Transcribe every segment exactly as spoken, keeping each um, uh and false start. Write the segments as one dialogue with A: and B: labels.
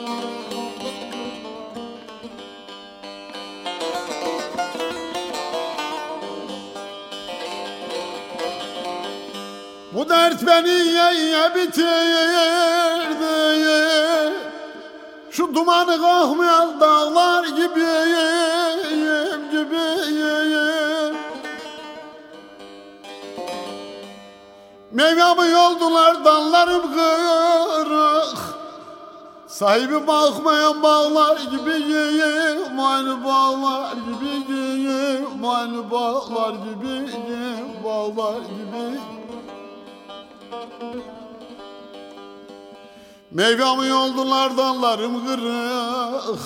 A: Bu dert beni ye ye bitirdi. Şu dumanı kalkmayan dağlar gibiyim, gibiyim. Meyvemi yoldular, dallarım kırık. Sahibi bakmayan bağlar gibiyim, aynı bağlar gibiyim, aynı bağlar gibiyim, bağlar gibiyim. Meyvemi yoldular, dallarım kırık.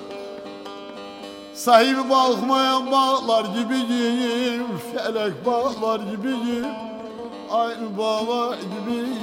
A: Sahibi bakmayan bağlar gibiyim, felek bağlar gibiyim, aynı bağlar gibiyim.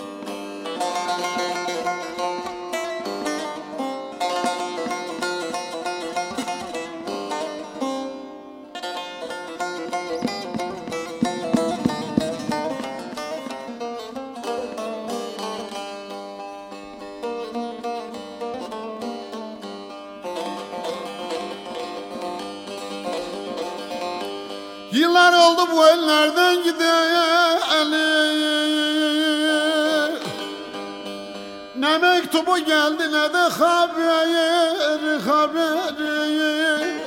A: Yıllar oldu bu ellerden gideli. Ne mektubu geldi ne de haberi, haberi.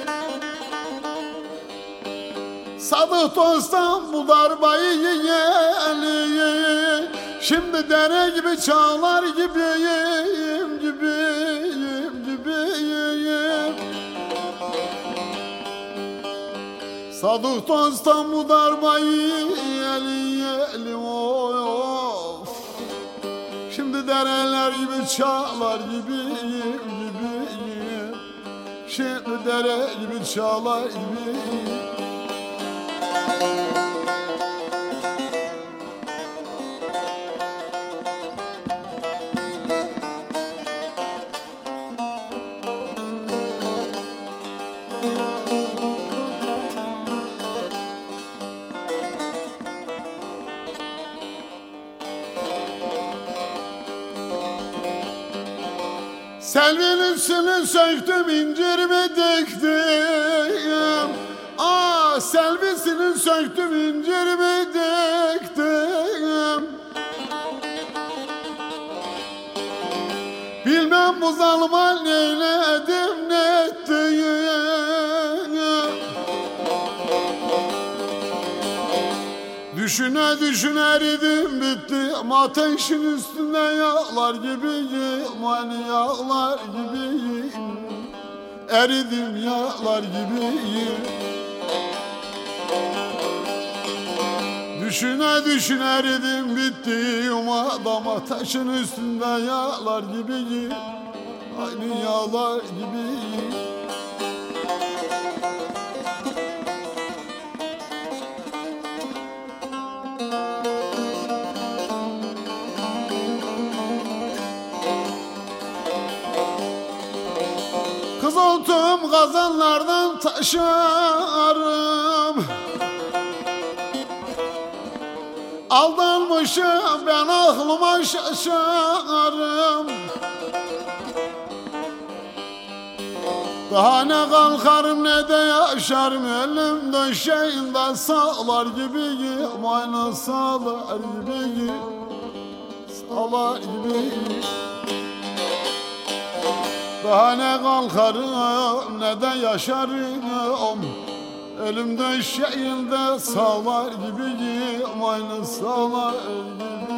A: Sadık dostum bu darbayı yiyeli. Şimdi dere gibi çağlar gibiyim, gibiyim, gibiyim. Sadık dostum bu darbayı yeli yeli of. Şimdi dereler gibi çağlar gibiyim, gibiyim. Şimdi dere gibi çağlar gibiyim. Selvinin üstünü söktüm, incirimi diktim. Aa, selvisini söktüm, incirimi diktim. Bilmem bu zalıma neyledim, ne ettim. Düşüne düşüne eridim bittim. Ateşin üstünde yağlar gibiyim, hani yağlar gibiyim. Eridim yağlar gibiyim. Düşüne düşüne eridim bittim. Adam ateşin üstünde yağlar gibiyim, hani yağlar gibiyim. Kızıltım kazanlardan taşarım. Aldanmışım ben, aklıma şaşarım. Daha ne kalkarım ne de yaşarım. Elimde şeyinde sağlar gibiyim, aynı sağlar gibiyim, sağlar gibiyim. Daha ne kalkarım ne de yaşarım. Elimde şeyinde sağlar gibiyim, aynı sağlar gibi.